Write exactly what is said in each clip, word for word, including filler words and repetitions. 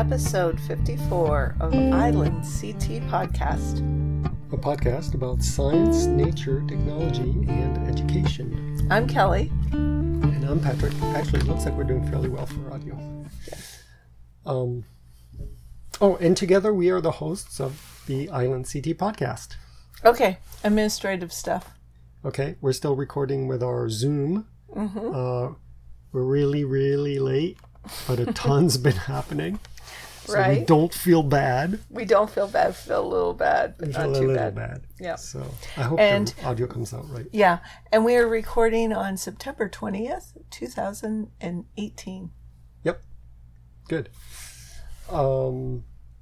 episode fifty-four of Island C T Podcast. A podcast about science, nature, technology, and education. I'm Kelly. And I'm Patrick. Actually, it looks like we're doing fairly well for audio. Yes. Um, oh, and together we are the hosts of the Island C T Podcast. Okay, administrative stuff. Okay, we're still recording with our Zoom. Mm-hmm. Uh, we're really, really late, but a ton's been happening. So right. we don't feel bad. We don't feel bad. We feel a little bad, but we not feel too a little bad. bad. Yeah. So I hope and, the audio comes out right. Yeah, and we are recording on September twentieth, two thousand eighteen. Yep. Good. Um.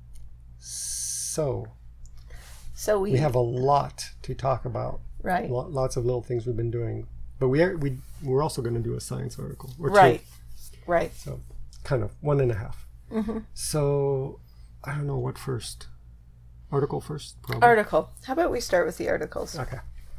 So. So we, we have a lot to talk about. Right. L- lots of little things we've been doing, but we are we we're also going to do a science article. Or right. Two. Right. So, kind of one and a half. Mm-hmm. So, I don't know what first. Article first. Probably. Article. How about we start with the articles? Okay.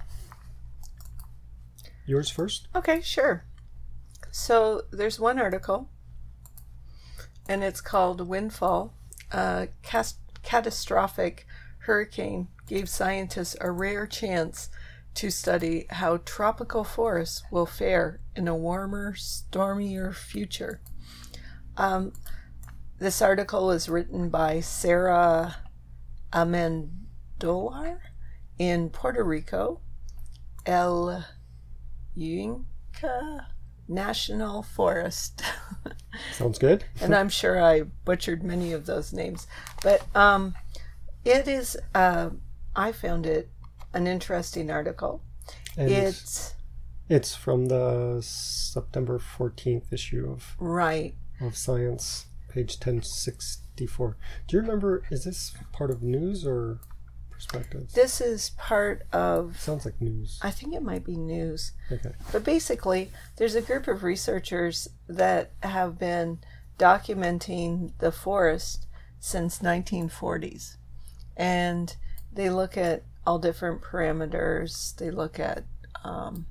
Yours first? Okay, sure. So there's one article, and it's called Windfall. A cas- catastrophic hurricane gave scientists a rare chance to study how tropical forests will fare in a warmer, stormier future. Um, this article was written by Sarah Amendolar in Puerto Rico, El Yunque National Forest. Sounds good. And I'm sure I butchered many of those names. But um, it is, uh, I found it an interesting article. And it's it's from the September fourteenth issue of right of Science, page ten sixty-four. Do you remember, is this part of news or perspectives? This is part of... Sounds like news. I think it might be news. Okay. But basically, there's a group of researchers that have been documenting the forest since nineteen forties. And they look at all different parameters. They look at um,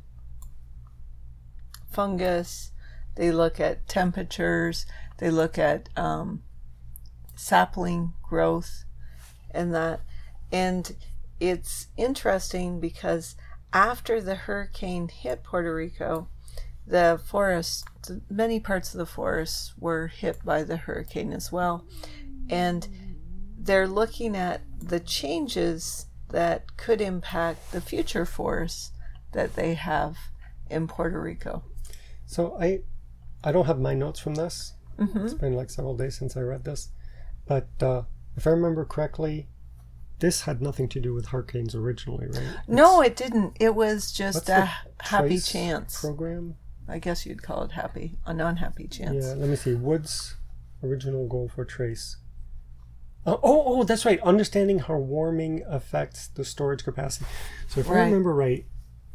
fungus. They look at temperatures. They look at um, sapling growth and that. And it's interesting because after the hurricane hit Puerto Rico, the forest, many parts of the forest were hit by the hurricane as well. And they're looking at the changes that could impact the future forests that they have in Puerto Rico. So I I don't have my notes from this. Mm-hmm. It's been like several days since I read this. But uh, if I remember correctly, this had nothing to do with hurricanes originally, right? No, It's, it didn't. It was just a happy TRACE chance. program? I guess you'd call it happy, a non-happy chance. Yeah, let me see. Wood's original goal for TRACE. Uh, oh, oh, that's right. Understanding how warming affects the storage capacity. So if Right. I remember right,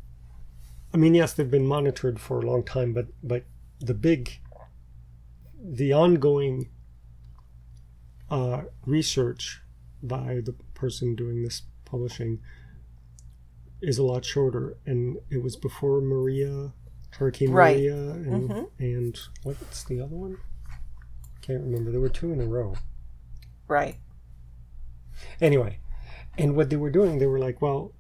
I mean, yes, they've been monitored for a long time, but but the big, the ongoing uh, research by the person doing this publishing is a lot shorter, and it was before Maria, Hurricane Right. Maria, and Mm-hmm. and what's the other one? Can't remember. There were two in a row. Right. Anyway, and what they were doing, they were like, well,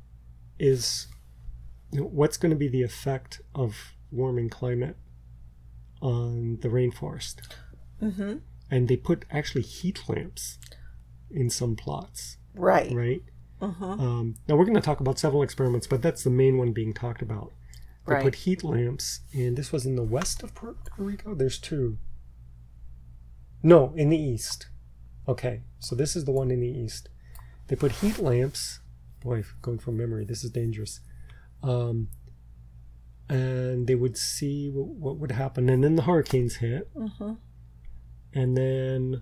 is you know, what's going to be the effect of warming climate on the rainforest? Mm-hmm. And they put actually heat lamps in some plots, Right. right? Mm-hmm. Um, now we're going to talk about several experiments, but that's the main one being talked about. They Right. put heat lamps, and this was in the west of Puerto Rico. There's two. No, in the east. Okay, so this is the one in the east. They put heat lamps. Boy, going from memory, this is dangerous. Um, and they would see what, what would happen. And then the hurricanes hit. Mm-hmm. And then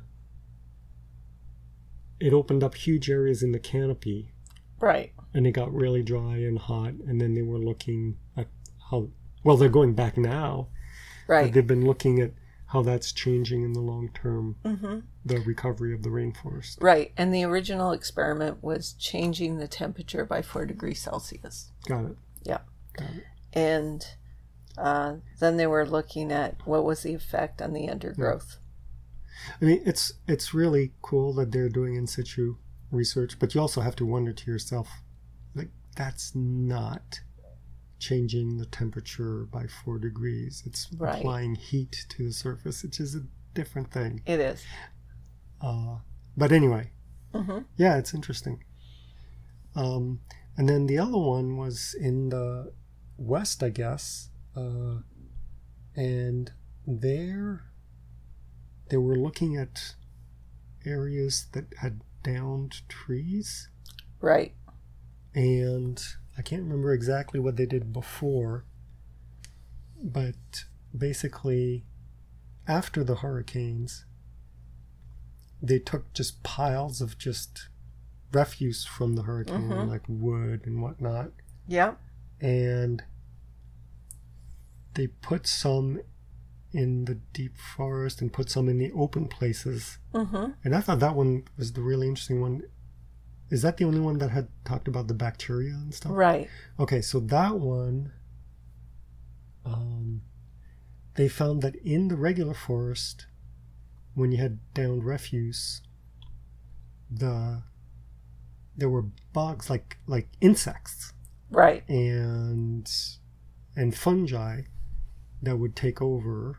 it opened up huge areas in the canopy. Right. And it got really dry and hot. And then they were looking at how... Well, they're going back now. Right. But they've been looking at how that's changing in the long term, Mm-hmm. the recovery of the rainforest. Right. And the original experiment was changing the temperature by four degrees Celsius. Got it. Yeah. Got it. And uh, then they were looking at what was the effect on the undergrowth. I mean, it's it's really cool that they're doing in situ research, but you also have to wonder to yourself, like, that's not changing the temperature by four degrees. It's Right. applying heat to the surface, which is a different thing. It is. Uh, but anyway, Mm-hmm. yeah, it's interesting. Um, and then the other one was in the west, I guess, uh, and there they were looking at areas that had downed trees, Right. and I can't remember exactly what they did before, but basically after the hurricanes, they took just piles of just refuse from the hurricane, Mhm. like wood and whatnot, Yeah. and they put some in the deep forest and put some in the open places. Mm-hmm. And I thought that one was the really interesting one. Is that the only one that had talked about the bacteria and stuff? Right. Okay, so that one, um, they found that in the regular forest, when you had downed refuse, the there were bugs like like insects Right. and and fungi that would take over,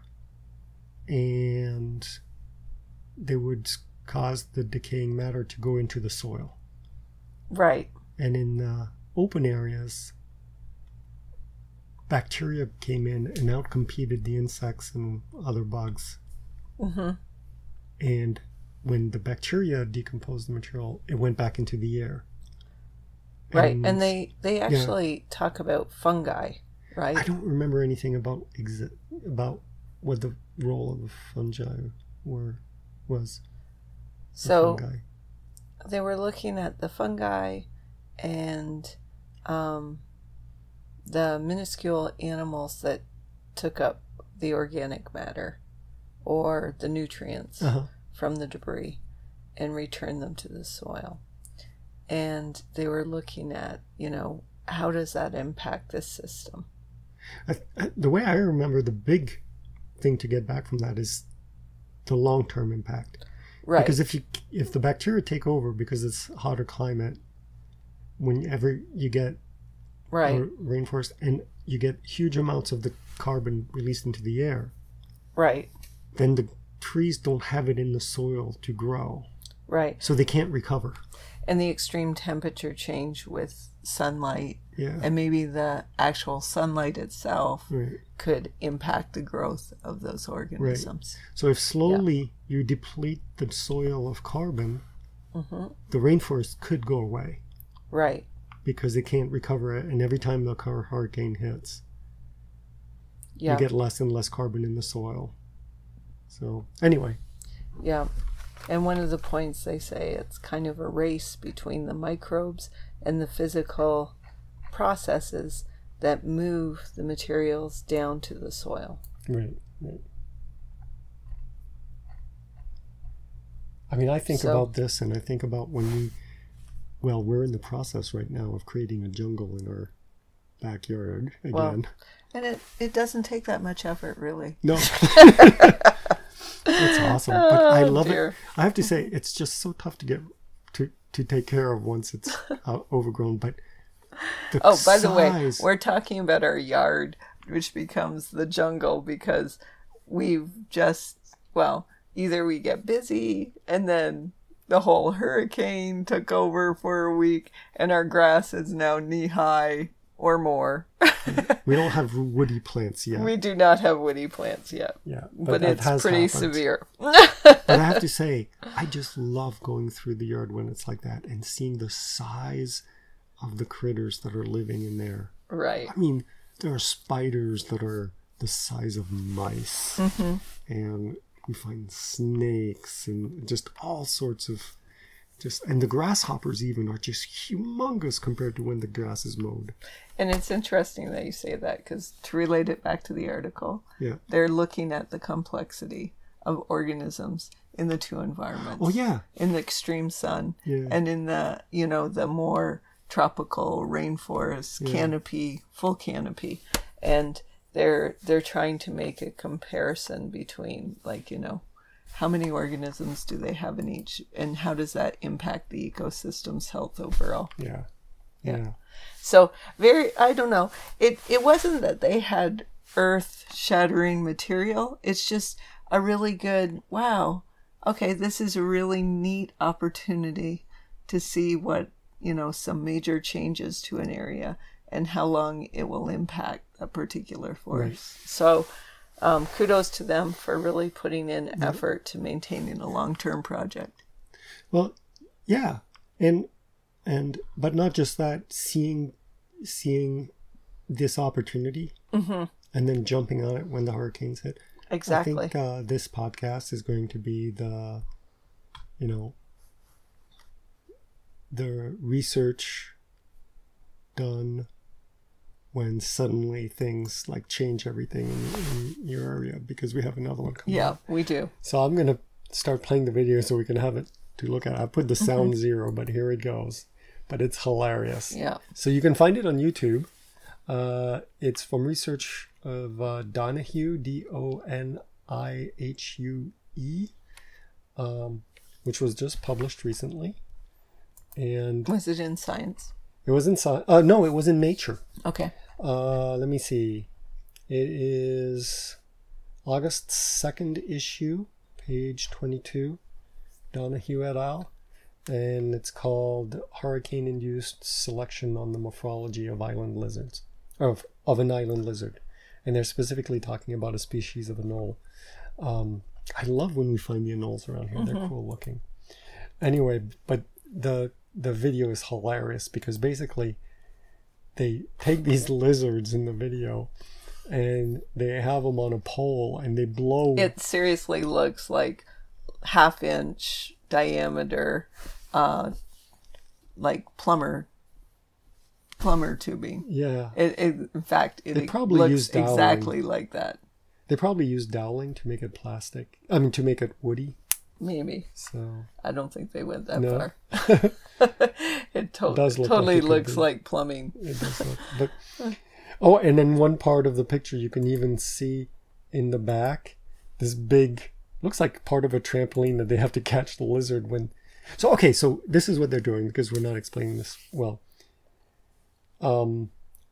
and they would cause the decaying matter to go into the soil. Right. And in the open areas, bacteria came in and outcompeted the insects and other bugs. Mm-hmm. And when the bacteria decomposed the material, it went back into the air. Right. And they, they yeah. actually talk about fungi, right? I don't remember anything about exa- about what the role of the fungi were was. The So fungi. they were looking at the fungi and um, the minuscule animals that took up the organic matter or the nutrients Uh-huh. from the debris and returned them to the soil. And they were looking at, you know, how does that impact this system? I, I, the way I remember, the big thing to get back from that is the long-term impact. Right. Because if you if the bacteria take over because it's hotter climate, whenever you get right. a rainforest and you get huge amounts of the carbon released into the air, Right. then the trees don't have it in the soil to grow. Right. So they can't recover. And the extreme temperature change with sunlight Yeah. and maybe the actual sunlight itself Right. could impact the growth of those organisms. So if slowly you deplete the soil of carbon, Mm-hmm. the rainforest could go away Right. because it can't recover it. And every time the car- hurricane hits, Yeah. you get less and less carbon in the soil. So anyway, Yeah. And one of the points they say it's kind of a race between the microbes and the physical processes that move the materials down to the soil. right, right. I mean, I think So- about this, and I think about when we, well, we're in the process right now of creating a jungle in our backyard again. Well, And it, it doesn't take that much effort, really. No. It's awesome. But I Oh, love dear. it. I have to say, it's just so tough to get to, to take care of once it's uh, overgrown. But the Oh, by the way, size- we're talking about our yard, which becomes the jungle because we've just, well, either we get busy and then the whole hurricane took over for a week and our grass is now knee high or more. we don't have woody plants yet. We do not have woody plants yet, yeah, but, that it's has pretty happened. severe. But I have to say, I just love going through the yard when it's like that and seeing the size of the critters that are living in there. Right. I mean, there are spiders that are the size of mice, Mm-hmm. and we find snakes and just all sorts of just, and the grasshoppers even are just humongous compared to when the grass is mowed. And it's interesting that you say that because to relate it back to the article, Yeah. they're looking at the complexity of organisms in the two environments. Oh yeah. In the extreme sun Yeah. and in the, you know, the more tropical rainforest Yeah. canopy, full canopy. And they're they're trying to make a comparison between, like, you know, how many organisms do they have in each, and how does that impact the ecosystem's health overall? Yeah. Yeah. Yeah. So very, I don't know. It it wasn't that they had earth-shattering material. It's just a really good, wow, okay, this is a really neat opportunity to see what, you know, some major changes to an area and how long it will impact a particular forest. Right. So um, kudos to them for really putting in yeah. effort to maintaining a long-term project. Well, yeah. And, and, but not just that, seeing, seeing this opportunity mm-hmm. and then jumping on it when the hurricanes hit. Exactly. I think uh, this podcast is going to be the, you know, the research done when suddenly things like change everything in, in your area, because we have another one coming Yeah, up. we do. So I'm going to start playing the video so we can have it to look at. I put the sound mm-hmm. zero, but here it goes. But it's hilarious. Yeah. So you can find it on YouTube. Uh, it's from research of uh, Donahue, D O N I H U E, um, which was just published recently. And was it in Science? It was in Science. Uh, no, it was in Nature. Okay. Uh, let me see. It is August second issue, page twenty-two, Donahue et al. And it's called Hurricane-Induced Selection on the Morphology of Island Lizards, of, of an Island Lizard. And they're specifically talking about a species of anole. Um, I love when we find the anoles around here. Mm-hmm. They're cool looking. Anyway, but the the video is hilarious because basically they take these lizards in the video and they have them on a pole and they blow. It seriously looks like half inch diameter, uh, like plumber plumber tubing. Yeah. It, it in fact, it they probably looks use doweling. Exactly like that. They probably use doweling to make it plastic. I mean, to make it woody. Maybe. So I don't think they went that no. far. It, to- it does look totally like it looks like plumbing. It does look. But oh, and then one part of the picture you can even see in the back this big, looks like part of a trampoline that they have to catch the lizard when. So okay, so this is what they're doing because we're not explaining this well. Um.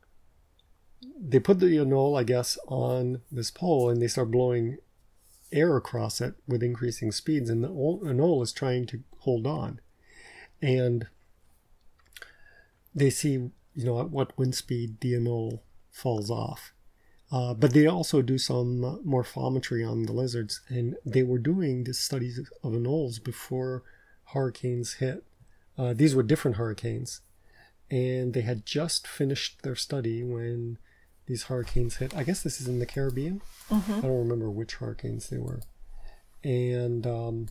They put the anole, I guess, on this pole and they start blowing air across it with increasing speeds, and the anole is trying to hold on. And they see, you know, at what wind speed the anole falls off. Uh, but they also do some uh, morphometry on the lizards, and they were doing the studies of anoles before hurricanes hit. Uh, these were different hurricanes, and they had just finished their study when these hurricanes hit. I guess this is in the Caribbean. Mm-hmm. I don't remember which hurricanes they were. And um,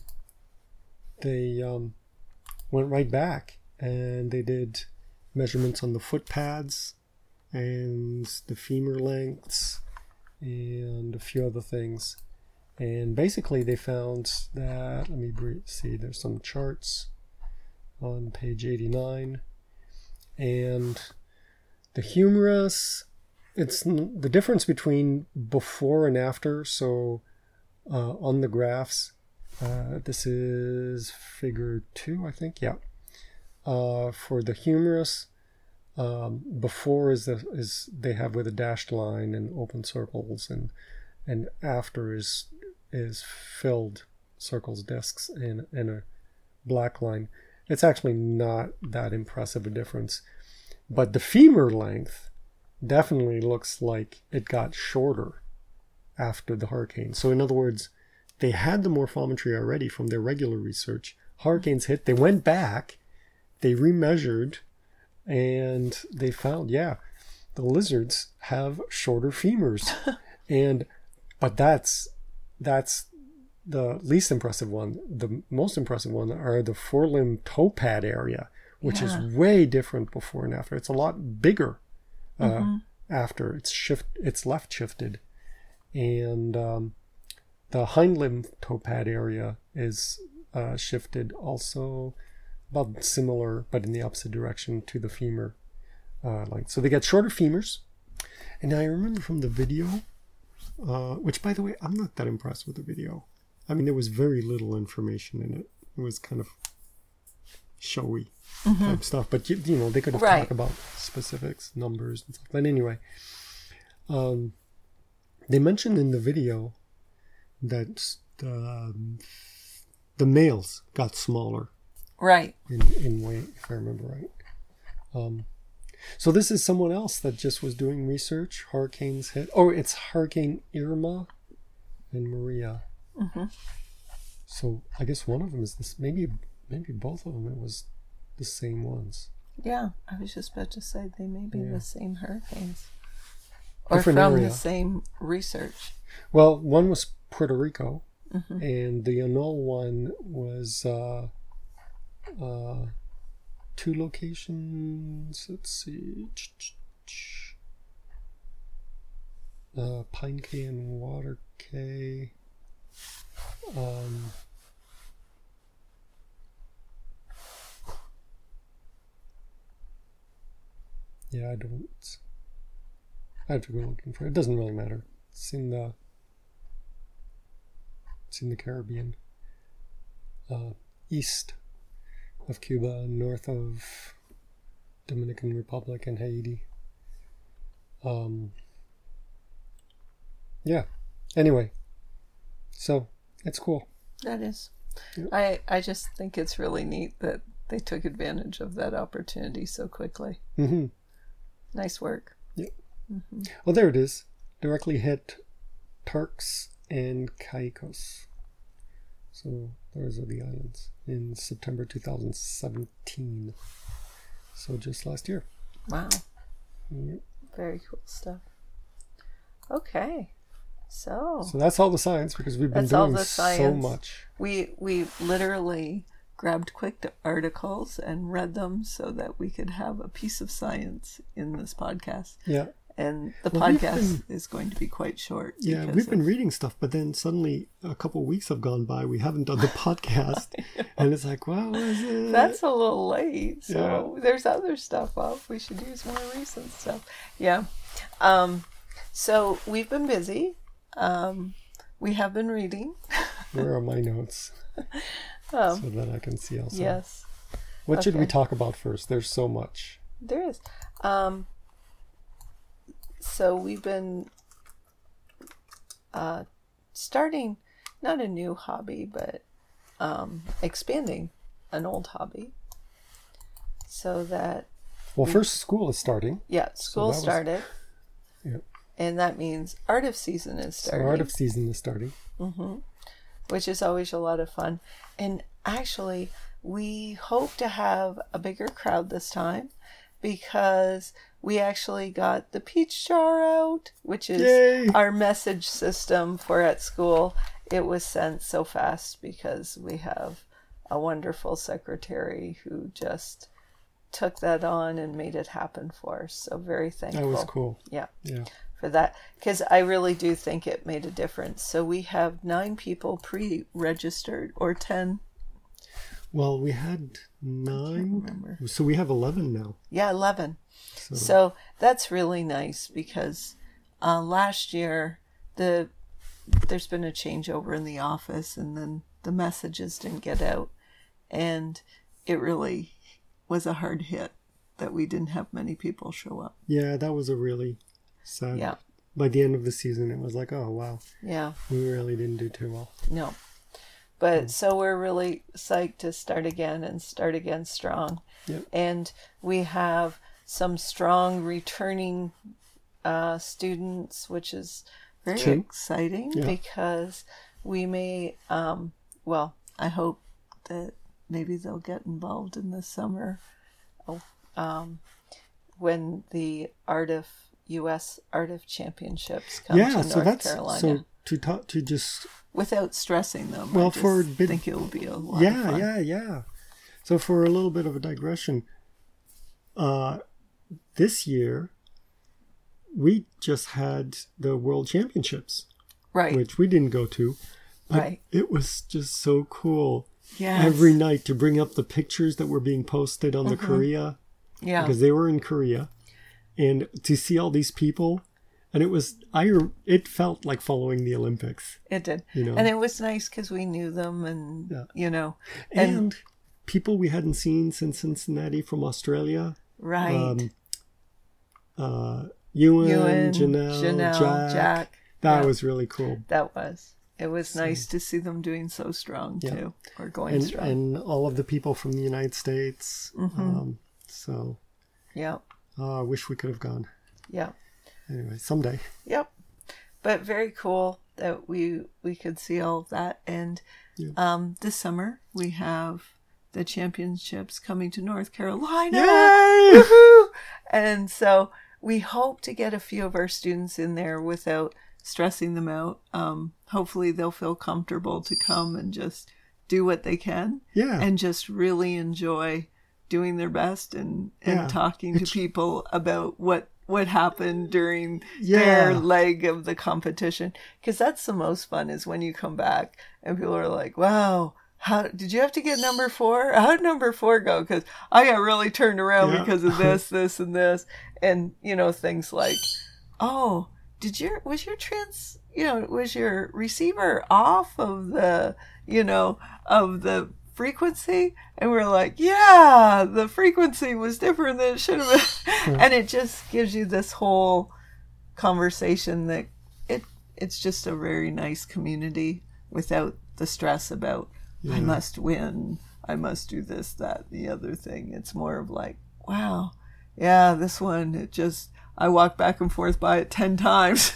they um, went right back and they did measurements on the foot pads and the femur lengths and a few other things. And basically they found that, let me see, there's some charts on page eighty-nine. And the humerus, it's the difference between before and after. So uh, on the graphs, uh, this is figure two, I think. Yeah. Uh, for the humerus, um, before is the is they have with a dashed line and open circles, and and after is is filled circles, discs, and and a black line. It's actually not that impressive a difference, but the femur length definitely looks like it got shorter after the hurricane. So in other words, they had the morphometry already from their regular research. Hurricanes hit, they went back, they remeasured, and they found, yeah, the lizards have shorter femurs. and but that's that's the least impressive one. The most impressive one are the forelimb toe pad area, which yeah. is way different before and after. It's a lot bigger. Uh, mm-hmm. After it's shift, it's left shifted, and um, the hind limb toe pad area is uh, shifted also, about similar, but in the opposite direction to the femur uh, length. So they get shorter femurs, and I remember from the video, uh, which by the way I'm not that impressed with the video. I mean, there was very little information in it. It was kind of showy Mm-hmm. type stuff. But, you, you know, they could have Right. talked about specifics, numbers, and stuff. But anyway, um, they mentioned in the video that um, the males got smaller Right. in, in weight, if I remember right. Um, so this is someone else that just was doing research. Hurricanes hit. Oh, it's Hurricane Irma and Maria. Mm-hmm. So I guess one of them is this. Maybe, maybe both of them. It was the same ones. Yeah, I was just about to say they may be Yeah. the same hurricanes. Or Different from area. the same research. Well, one was Puerto Rico, Mm-hmm. and the Anol one was uh, uh, two locations. Let's see. Uh, Pine Cay and Water Cay. Um, yeah, I don't. I have to go looking for it. It doesn't really matter. It's in the. It's in the Caribbean. Uh, east of Cuba, north of Dominican Republic and Haiti. Um. Yeah. Anyway, so it's cool. That is. Yep. I, I just think it's really neat that they took advantage of that opportunity so quickly. Mm-hmm. Nice work. Yep. Mm-hmm. Oh, there it is. Directly hit Turks and Caicos. So those are the islands in September two thousand seventeen. So just last year. Wow. Yep. Very cool stuff. Okay. So, So that's all the science because we've been That's all doing the so science. much. we we literally grabbed quick articles and read them so that we could have a piece of science in this podcast. Yeah. And the Well, we've podcast is going to be quite short. Yeah, because we've been of- reading stuff, but then suddenly a couple of weeks have gone by. We haven't done the podcast. And it's like, well, what is it? That's a little late. So there's other stuff up. We should use more recent stuff. Yeah. Um, so we've been busy. Um, we have been reading. Where are my notes? Um, So that I can see also. yes, What should we Okay. talk about first? There's so much. there is. Um, so we've been uh, starting not a new hobby, but um, expanding an old hobby. So that Well, first school is starting. yeah, school that was- started. Yeah. And that means art of season is So starting. art of season is starting. Mm-hmm. Which is always a lot of fun. And actually, we hope to have a bigger crowd this time because we actually got the peach jar out, which is Yay! our message system for at school. It was sent so fast because we have a wonderful secretary who just took that on and made it happen for us. So very thankful. That was cool. Yeah. Yeah. For that, because I really do think it made a difference. So we have nine people pre-registered, or ten. Well, we had nine. remember. So we have eleven now. Yeah, eleven. So, So that's really nice because uh, last year the there's been a changeover in the office, and then the messages didn't get out, and it really was a hard hit that we didn't have many people show up. yeah, that was a really sad. Yeah, By the end of the season, it was like, oh, wow, yeah. we really didn't do too well. No. But so we're really psyched to start again and start again strong. Yep. And we have some strong returning uh, students, which is very True. exciting Yeah. because we may, um, well, I hope that maybe they'll get involved in the summer oh, um, when the Art of U S Art of Championships come yeah, to North so that's Carolina. so to talk to just Without stressing them. Well, I just for a bit- think it will be a lot of yeah, fun. yeah, yeah. So for a little bit of a digression, uh, this year we just had the World Championships, Right, which we didn't go to. But right. it was just so cool Yes. every night to bring up the pictures that were being posted on the Korea Yeah. because they were in Korea, and to see all these people And it was, I, it felt like following the Olympics. It did. You know? And it was nice because we knew them and, Yeah. you know. And, And, people we hadn't seen since Cincinnati from Australia. right. Um, uh, Ewan, Ewan, Janelle, Janelle, Jack. Jack. That Yeah. was really cool. That was. It was nice to see them doing so strong, Yeah. too. Or going And, strong. and all of the people from the United States. Mm-hmm. Um, so, yeah. uh, I wish we could have gone. Yeah. Anyway, someday. Yep. But very cool that we we could see all of that. And Yeah. um, this summer we have the championships coming to North Carolina. Yay! Woohoo! And so we hope to get a few of our students in there without stressing them out. Um, hopefully they'll feel comfortable to come and just do what they can Yeah. and just really enjoy doing their best and, and Yeah. talking to people about what what happened during Yeah. their leg of the competition, because that's the most fun is when you come back and people are like, wow, how did you have to get number four? How did number four go? Because I got really turned around Yeah. because of this, this, and this. And, you know, things like, oh, did your, was your trans, you know, was your receiver off of the, you know, of the frequency? And we're like, yeah, the frequency was different than it should have been. And it just gives you this whole conversation that it it's just a very nice community without the stress about Yeah. I must win, I must do this, that, the other thing. It's more of like, wow, yeah, this one, it just, I walked back and forth by it ten times.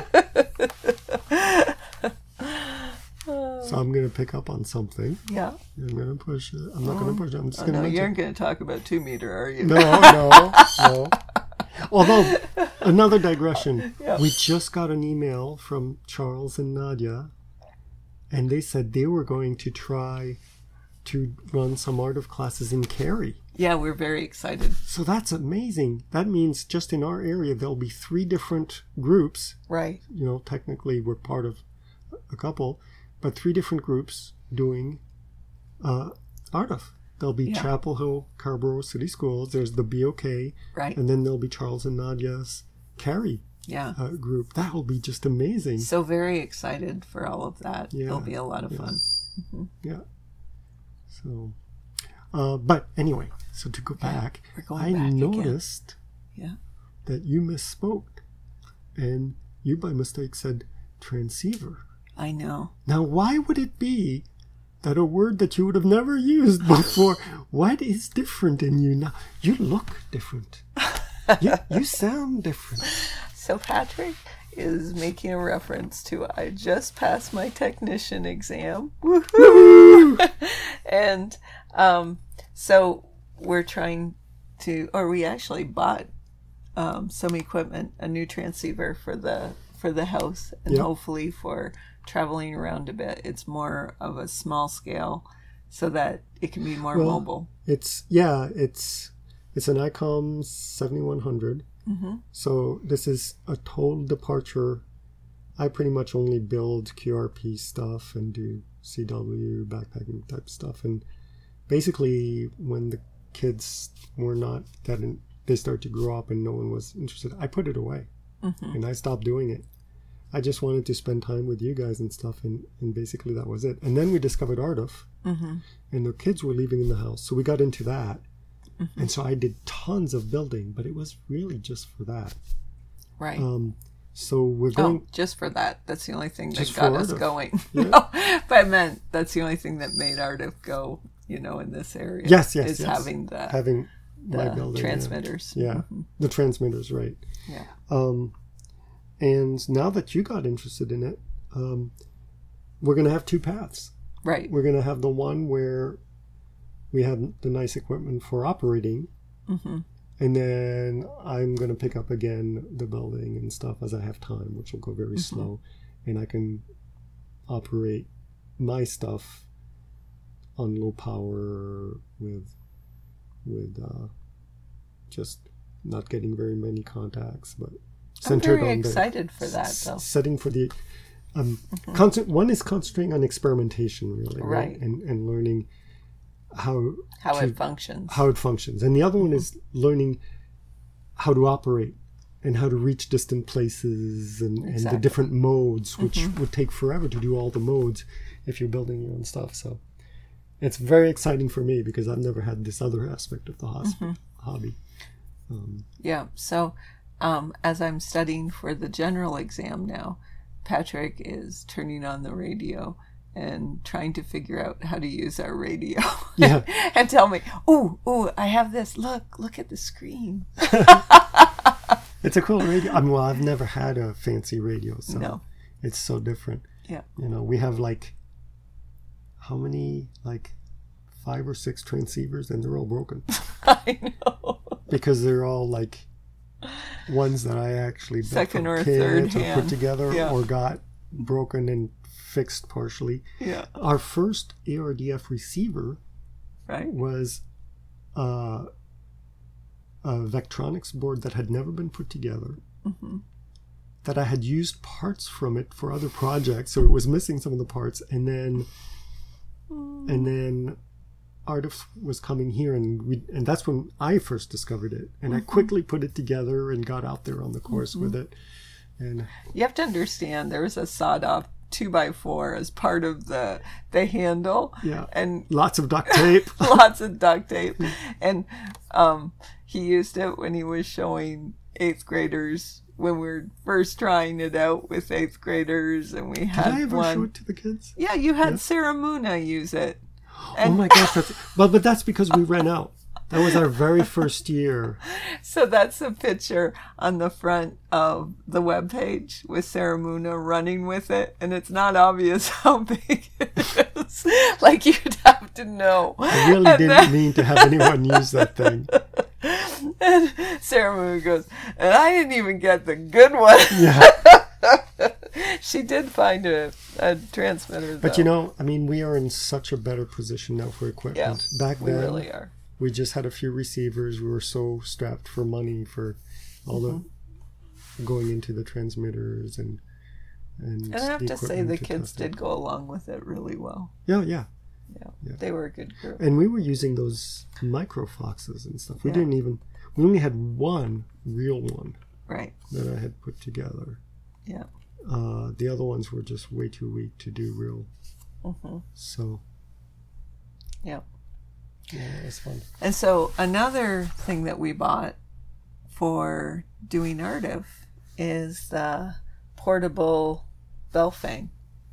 So I'm going to pick up on something. Yeah. I'm going to push it. I'm not going to push it. I'm just Oh, going to no, mention you aren't going to talk about two meter, are you? No, no, no. Although, another digression. Yeah. We just got an email from Charles and Nadia, and they said they were going to try to run some art of classes in Cary. Yeah, we're very excited. So that's amazing. That means just in our area, there'll be three different groups. Right. You know, technically we're part of a couple, but three different groups doing uh, art of. There'll be Yeah. Chapel Hill, Carrboro City Schools. There's the B O K. Right. And then there'll be Charles and Nadia's Cary Yeah. uh, group. That'll be just amazing. So very excited for all of that. Yeah, It'll be a lot of yeah. fun. Yeah. So, uh, but anyway, so to go Yeah, back, we're going I back again. noticed Yeah. that you misspoke, and you by mistake said transceiver. I know. Now, why would it be that a word that you would have never used before, what is different in you now? You look different. you, you sound different. So Patrick is making a reference to I just passed my technician exam. Woohoo! And um, so we're trying to, or we actually bought um, some equipment, a new transceiver for the for the house, and Yep. hopefully for traveling around a bit. It's more of a small scale, so that it can be more Well, mobile. It's, yeah, it's it's an ICOM seventy-one hundred. Mm-hmm. So this is a total departure. I pretty much only build Q R P stuff and do C W backpacking type stuff. And basically, when the kids were not that in, they start to grow up and no one was interested, I put it away. Mm-hmm. And I stopped doing it. I just wanted to spend time with you guys and stuff, and, and basically that was it. And then we discovered Artif, Mm-hmm. and the kids were leaving in the house, so we got into that. Mm-hmm. And so I did tons of building, but it was really just for that. Right. Um, so we're going. Oh, just for that. That's the only thing that Just got for us Artif. going. Yeah. No, but I meant that's the only thing that made Artif go, you know, in this area. Yes, yes, is yes. having the, having my the building, yeah. transmitters. Yeah, Mm-hmm. the transmitters, right? Yeah. Um, and now that you got interested in it, um, we're going to have two paths. Right. We're going to have the one where we have the nice equipment for operating, Mm-hmm. and then I'm going to pick up again the building and stuff as I have time, which will go very Mm-hmm. slow, and I can operate my stuff on low power with with uh, just not getting very many contacts, but I'm centered very on the excited for that, s- though. setting for the um, concent- one is concentrating on experimentation, really, right, Right. and and learning how How to- it functions. how it functions, and the other one is learning how to operate and how to reach distant places and, and Exactly. the different modes, which Mhm. would take forever to do all the modes if you're building your own stuff. So it's very exciting for me because I've never had this other aspect of the hosp- Mhm. hobby. Um, Yeah. So um, as I'm studying for the general exam now, Patrick is turning on the radio and trying to figure out how to use our radio. Yeah. And tell me, ooh, ooh, I have this. Look, look at the screen. It's a cool radio. I mean, well, I've never had a fancy radio, so No. it's so different. Yeah. You know, we have like, how many, like five or six transceivers, and they're all broken I know. because they're all like ones that I actually built Second from or kit third or hand. put together Yeah. or got broken and fixed partially. Yeah. Our first A R D F receiver Right. was uh, a Vectronics board that had never been put together, Mm-hmm. that I had used parts from it for other projects, so it was missing some of the parts, and then and then Artif was coming here, and we and that's when I first discovered it, and Mm-hmm. I quickly put it together and got out there on the course Mm-hmm. with it, and You have to understand there was a sawed off two by four as part of the the handle. yeah, And lots of duct tape. lots of duct tape. And um, he used it when he was showing eighth graders when we were first trying it out with eighth graders, and we Did had I ever one. show it to the kids? Yeah, you had Yeah. Sarah Muna use it. Oh And my gosh, that's but but that's because we ran out. That was our very first year. so that's a picture on the front of the webpage with Sarah Muna running with it, and it's not obvious how big it is. Like, you'd have to know. I really And didn't then- mean to have anyone use that thing. And Sarah Moon goes, and I didn't even get the good one. Yeah. She did find a, a transmitter, But though. you know, I mean, we are in such a better position now for yeah, equipment. Back we then, really are. we just had a few receivers. We were so strapped for money for all Mm-hmm. the going into the transmitters and and. And I have to say, equipment the to kids test it. did go along with it really well. Yeah, yeah. Yeah, Yeah. they were a good group. And we were using those micro foxes and stuff. We Yeah. didn't even. We only had one real one Right. that I had put together. Yeah. Uh, the other ones were just way too weak to do real. hmm So Yeah. yeah, it was fun. And so another thing that we bought for doing Artif is the portable Belfang.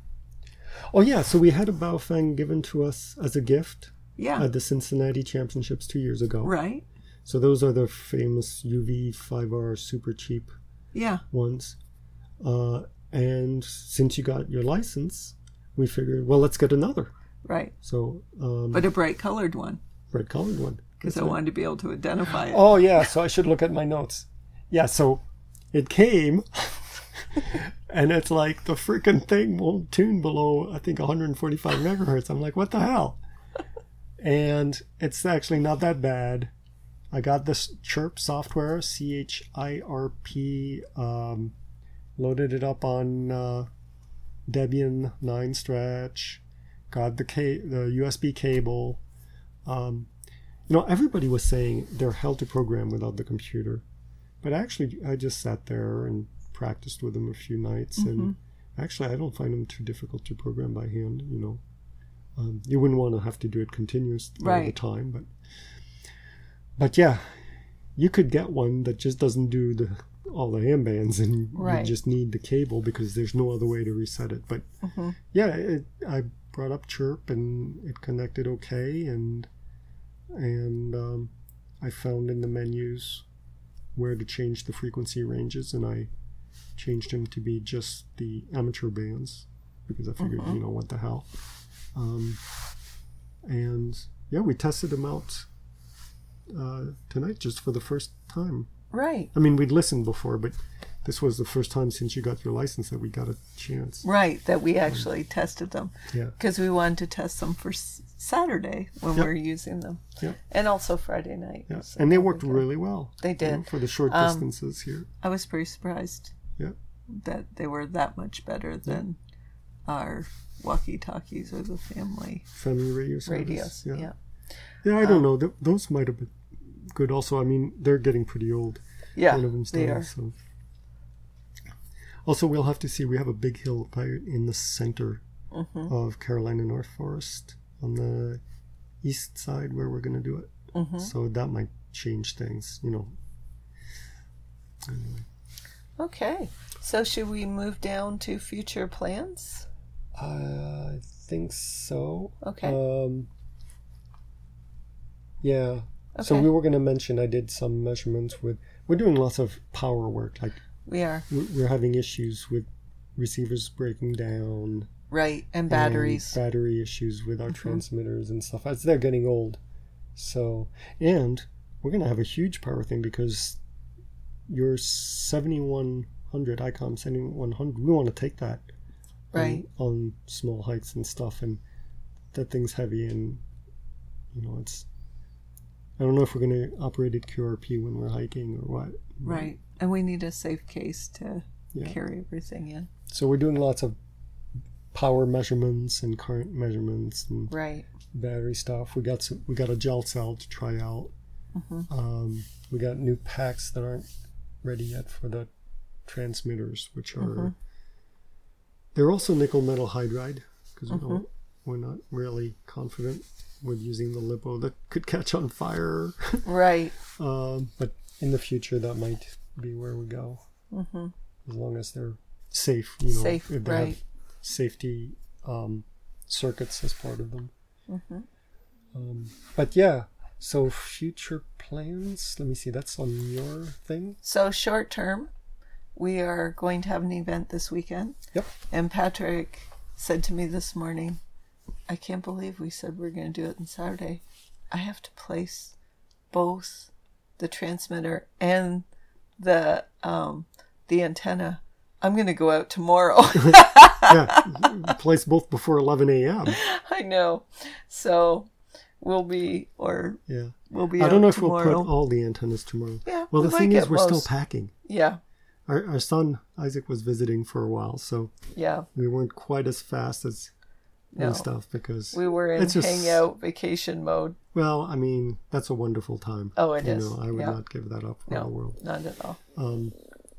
Oh yeah, so we had a Baofeng given to us as a gift Yeah. at the Cincinnati Championships two years ago. Right. So those are the famous U V five R super cheap Yeah. ones. Uh, and since you got your license, we figured, well, let's get another. Right. So um, But a bright colored one, red colored one. because I That's it. wanted to be able to identify it. Oh yeah, so I should look at my notes. Yeah, so it came, and it's like the freaking thing won't tune below, I think, one hundred forty-five megahertz. I'm like, what the hell? And it's actually not that bad. I got this Chirp software, C H I R P, um, loaded it up on uh, Debian nine stretch, got the ca- the U S B cable. Um, you know, everybody was saying they're hell to program without the computer. But actually, I just sat there and practiced with them a few nights. And actually, I don't find them too difficult to program by hand, you know. Um, you wouldn't want to have to do it continuously all the Right. time. But, but yeah, you could get one that just doesn't do the all the hand bands, and Right. you just need the cable because there's no other way to reset it. But Mm-hmm. yeah, it, I brought up Chirp and it connected okay, and and um, I found in the menus where to change the frequency ranges, and I changed them to be just the amateur bands because I figured, Mhm. you know, what the hell. Um, and yeah, we tested them out uh, tonight just for the first time. Right. I mean, we'd listened before, but this was the first time since you got your license that we got a chance. Right. That we actually tested them. Yeah. Because we wanted to test them for s- Saturday when Yep. we were using them. Yep. And also Friday night. Yeah. So And they we worked did. really well. They you did. know, for the short Um, distances here. I was pretty surprised. Yeah. That they were that much better than our walkie-talkies or the family Family radio service. radios. Yeah. Yeah. Yeah, I don't Um, know. Th- those might have been good also. I mean, they're getting pretty old. Yeah, one of them's they dying. are. So. Also, we'll have to see. We have a big hill in the center mm-hmm. of Carolina North Forest on the east side where we're going to do it. Mm-hmm. So that might change things, you know. Anyway. Okay. So should we move down to future plans? Uh, I think so. Okay. Um, yeah. Okay. So we were going to mention I did some measurements with... We're doing lots of power work. Like we are. We're having issues with receivers breaking down. Right, and batteries. And battery issues with our mm-hmm. transmitters and stuff. As they're getting old. So, and we're going to have a huge power thing because your seventy-one hundred, ICOM seventy-one hundred, we want to take that right on, on small hikes and stuff. And that thing's heavy and, you know, it's... I don't know if we're going to operate at Q R P when we're hiking or what. Right. And we need a safe case to yeah. carry everything in. So we're doing lots of power measurements and current measurements and right. battery stuff. We got some, we got a gel cell to try out. Mm-hmm. Um, we got new packs that aren't ready yet for the transmitters, which are mm-hmm. they're also nickel metal hydride because mm-hmm. we don't we're not really confident with using the LiPo that could catch on fire. Right. um, but in the future, that might be where we go. Mm-hmm. As long as they're safe, you know, safe, if they right. have safety um, circuits as part of them. Mm-hmm. Um, but yeah, so future plans. Let me see. That's on your thing. So short term, we are going to have an event this weekend. Yep. And Patrick said to me this morning, I can't believe we said we're going to do it on Saturday. I have to place both the transmitter and the um, the antenna. I'm going to go out tomorrow. Yeah, place both before eleven a.m. I know. So we'll be, or yeah, we'll be. I don't out know if tomorrow. we'll put all the antennas tomorrow. Yeah. Well, we the thing is, we're most. still packing. Yeah. Our our son Isaac was visiting for a while, so yeah, we weren't quite as fast as. No. And stuff because we were in just, hangout vacation mode. Well, I mean, that's a wonderful time. Oh, it you is. Know, I would yeah. not give that up for no, our world. Not at all. Um,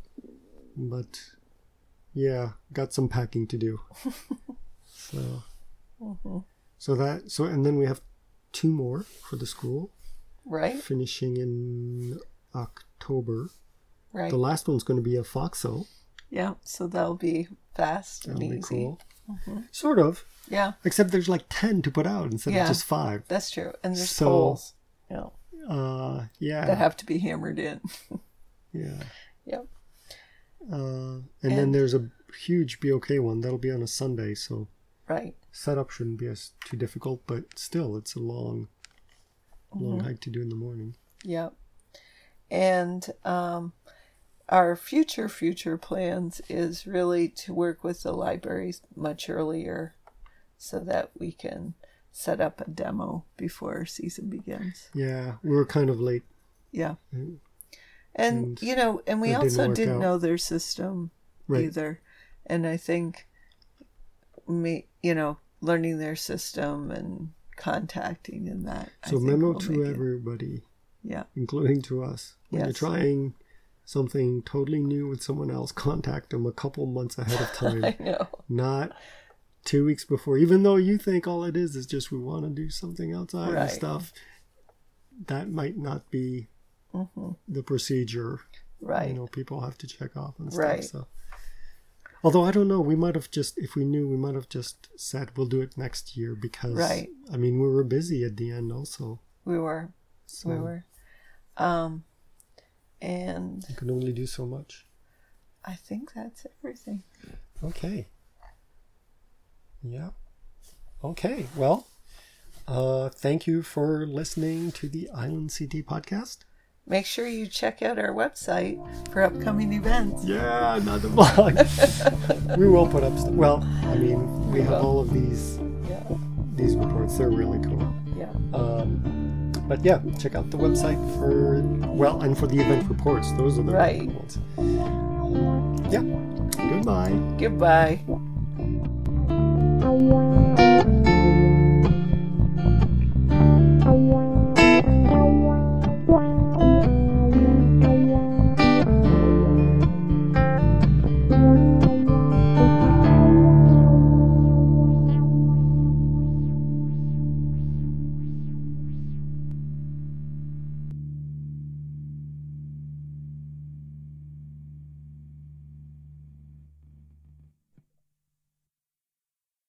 but yeah, got some packing to do. so, mm-hmm. so that so and then we have two more for the school. Right. Finishing in October. Right. The last one's going to be a Foxo. Yeah, so that'll be fast that'll and be easy. Cool. Mm-hmm. Sort of. Yeah. Except there's like ten to put out instead yeah, of just five. That's true. And there's so, poles. You know, uh, yeah. that have to be hammered in. yeah. Yep. Uh, and, and then there's a huge B O K one. That'll be on a Sunday, so right. setup shouldn't be as too difficult, but still, it's a long, mm-hmm. long hike to do in the morning. Yep. And um, our future, future plans is really to work with the libraries much earlier so that we can set up a demo before season begins. Yeah, we were kind of late. Yeah. And, and you know, and we also didn't, didn't know their system right. either. And I think, me, you know, learning their system and contacting and that. So memo to everybody. It. Yeah. Including to us. When yes. you're trying something totally new with someone else, contact them a couple months ahead of time. I know. Not two weeks before. Even though you think all it is is just we want to do something outside right. and stuff. That might not be mm-hmm. the procedure. Right. You know, people have to check off and right. stuff. So. Although I don't know, we might have just, if we knew, we might have just said we'll do it next year because, right. I mean, we were busy at the end also. We were. So we were. Um, and you can only do so much. I think that's everything. Okay. Yeah. Okay. Well, uh, thank you for listening to the Island C T podcast. Make sure you check out our website for upcoming events. Yeah, another blog. We will put up stuff. Well, I mean, we, we have will. all of these yeah. these reports. They're really cool. Yeah. Um, but yeah, check out the website for, well, and for the event reports. Those are the right. ones. Um, yeah. Goodbye. Goodbye.